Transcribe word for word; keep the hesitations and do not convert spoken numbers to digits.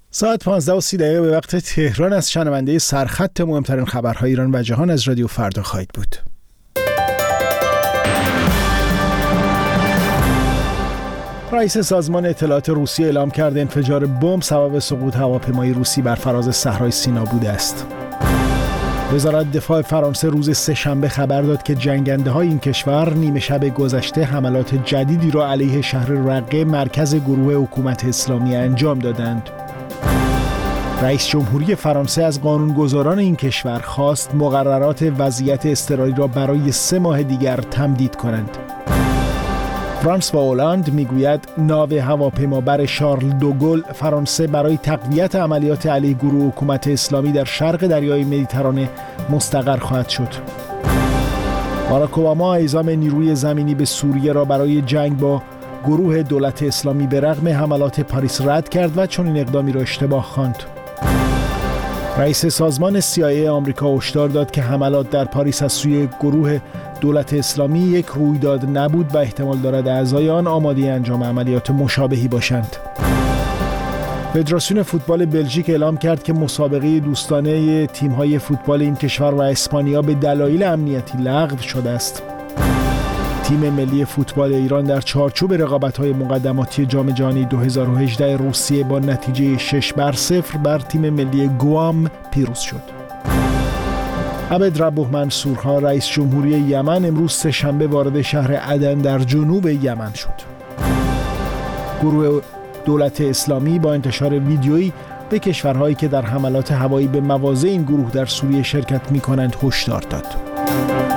ساعت پانزده و سی دقیقه به وقت تهران از شنونده سرخط مهمترین خبرهای ایران و جهان از رادیو فردا خواهید بود. رئیس سازمان اطلاعات روسیه اعلام کرده انفجار بمب سبب سقوط هواپیمای روسی بر فراز صحرای سینا بوده است. وزارت دفاع فرانسه روز سه‌شنبه خبر داد که جنگنده‌های این کشور نیمه شب گذشته حملات جدیدی را علیه شهر رقه مرکز گروه حکومت اسلامی انجام دادند. رئیس جمهوری فرانسه از قانونگذاران این کشور خواست مقررات وضعیت اضطراری را برای سه ماه دیگر تمدید کنند. فرانس و هلند میگوید ناو هواپیمابر شارل دوگل فرانسه برای تقویت عملیات علیه گروه حکومت اسلامی در شرق دریای مدیترانه مستقر خواهد شد. باراک اوباما اعزام نیروی زمینی به سوریه را برای جنگ با گروه دولت اسلامی به رغم حملات پاریس رد کرد و چنین اقدامی را اشتباه خواند. رئیس سازمان سی آی ای آمریکا هشدار داد که حملات در پاریس از سوی گروه دولت اسلامی یک رویداد نبود و احتمال دارد اعضای آن آماده انجام عملیات مشابهی باشند. فدراسیون فوتبال بلژیک اعلام کرد که مسابقه دوستانه تیم‌های فوتبال این کشور و اسپانیا به دلایل امنیتی لغو شده است. تیم ملی فوتبال ایران در چارچوب رقابت‌های مقدماتی جام جهانی دو هزار و هجده روسیه با نتیجه شش بر صفر بر تیم ملی گوام پیروز شد. عبد ربه منصورها رئیس جمهوری یمن امروز سه‌شنبه وارد شهر عدن در جنوب یمن شد. گروه دولت اسلامی با انتشار ویدیویی به کشورهایی که در حملات هوایی به مواضع این گروه در سوریه شرکت می‌کنند هشدار داد.